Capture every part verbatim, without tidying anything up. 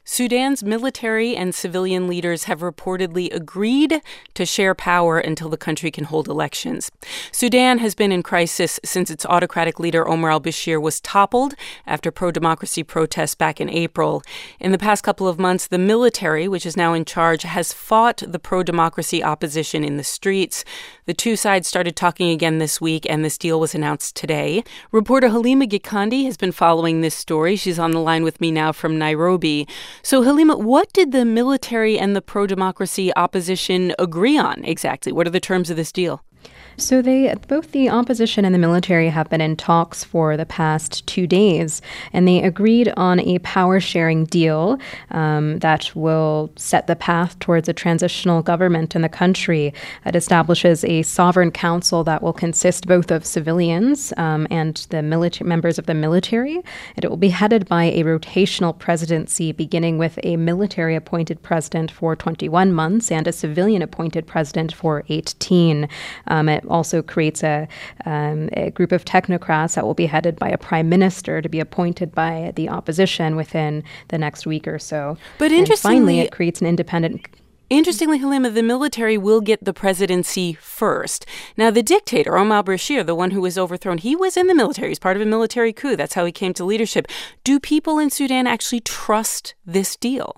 Sudan's military and civilian leaders have reportedly agreed to share power until the country can hold elections. Sudan has been in crisis since its autocratic leader Omar al-Bashir was toppled after pro-democracy protests back in April. In the past couple of months, the military, which is now in charge, has fought the pro-democracy opposition in the streets. The two sides started talking again this week, and this deal was announced today. Reporter Halima Gikandi has been following this story. She's on the line with me now from Nairobi. So, Halima, what did the military and the pro-democracy opposition agree on exactly? What are the terms of this deal? So they, both the opposition and the military have been in talks for the past two days, and they agreed on a power-sharing deal um, that will set the path towards a transitional government in the country. It establishes a sovereign council that will consist both of civilians um, and the military members of the military. And it will be headed by a rotational presidency, beginning with a military-appointed president for twenty-one months and a civilian-appointed president for eighteen. Um, it also creates a, um, a group of technocrats that will be headed by a prime minister to be appointed by the opposition within the next week or so. But and interestingly, finally, it creates an independent. Interestingly, Halima, the military will get the presidency first. Now, the dictator, Omar al-Bashir, the one who was overthrown, he was in the military. He's part of a military coup. That's how he came to leadership. Do people in Sudan actually trust this deal?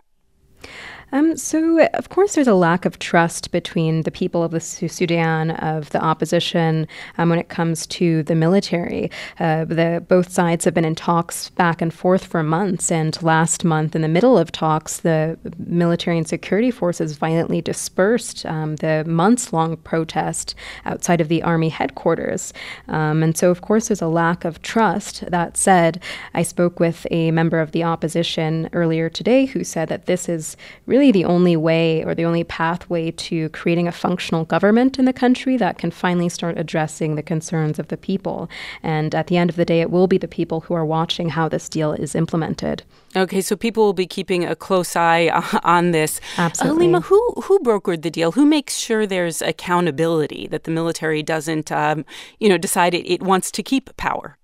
Um, so, of course, there's a lack of trust between the people of the Sudan, of the opposition, um, when it comes to the military. Uh, the, both sides have been in talks back and forth for months, and last month, in the middle of talks, the military and security forces violently dispersed um, the months-long protest outside of the army headquarters. Um, and so, of course, there's a lack of trust. That said, I spoke with a member of the opposition earlier today who said that this is really really the only way or the only pathway to creating a functional government in the country that can finally start addressing the concerns of the people. And at the end of the day, it will be the people who are watching how this deal is implemented. Okay, so people will be keeping a close eye on this. Absolutely. Halima, who, who brokered the deal? Who makes sure there's accountability, that the military doesn't, um, you know, decide it, it wants to keep power?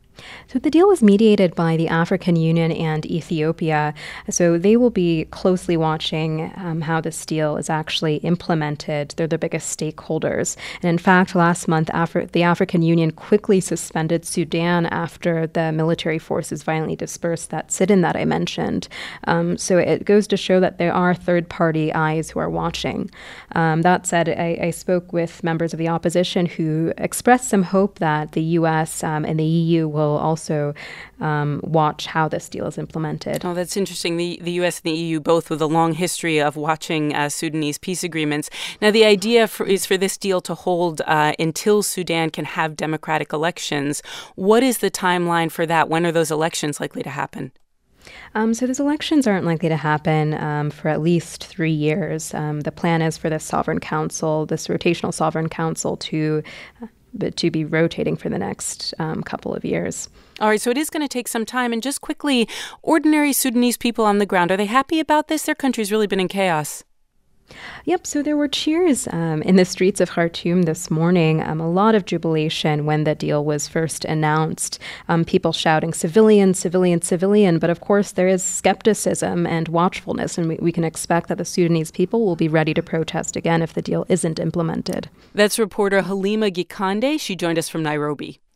So the deal was mediated by the African Union and Ethiopia. So they will be closely watching um, how this deal is actually implemented. They're the biggest stakeholders. And in fact, last month, Afri- the African Union quickly suspended Sudan after the military forces violently dispersed that sit-in that I mentioned. Um, so it goes to show that there are third-party eyes who are watching. Um, that said, I, I spoke with members of the opposition who expressed some hope that the U S um, and the E U will also um, watch how this deal is implemented. Oh, that's interesting. The, the U S and the E U, both with a long history of watching uh, Sudanese peace agreements. Now, the idea for, is for this deal to hold uh, until Sudan can have democratic elections. What is the timeline for that? When are those elections likely to happen? Um, so those elections aren't likely to happen um, for at least three years. Um, the plan is for this sovereign council, this rotational sovereign council, to uh, but to be rotating for the next um, couple of years. All right, so it is going to take some time. And just quickly, ordinary Sudanese people on the ground, are they happy about this? Their country's really been in chaos. Yep, so there were cheers um, in the streets of Khartoum this morning, um, a lot of jubilation when the deal was first announced. Um, people shouting, civilian, civilian, civilian. But of course, there is skepticism and watchfulness, and we, we can expect that the Sudanese people will be ready to protest again if the deal isn't implemented. That's reporter Halima Gikandi. She joined us from Nairobi.